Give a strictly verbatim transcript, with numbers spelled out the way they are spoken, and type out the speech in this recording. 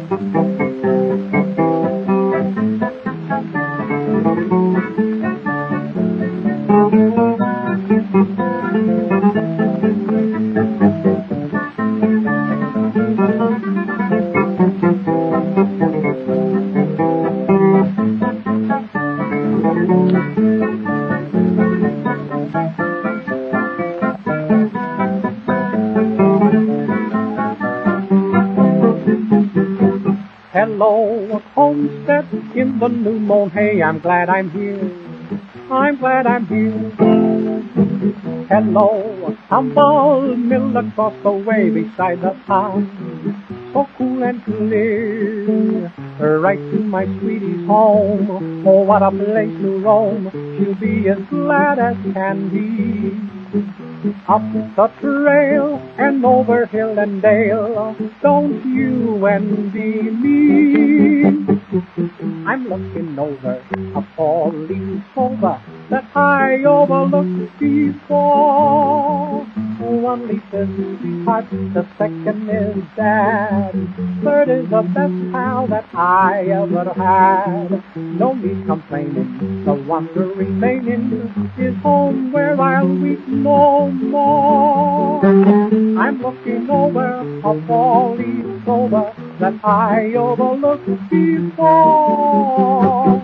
Hello, homestead in the new mown hay, I'm glad I'm here, I'm glad I'm here. Hello, humble mill across the way beside the pond, so cool and clear, right to my sweetie's home. Oh, what a place to roam, she'll be as glad as can be. Up the trail and over hill and dale, don't you envy me? I'm looking over a four-leaf clover that I overlooked before. One leaf is sweetheart, the second is dad, third is the best pal that I ever had. No need complaining, the wonder remaining is home where I'll weep no more. I'm looking over a four-leaf clover that I overlooked before.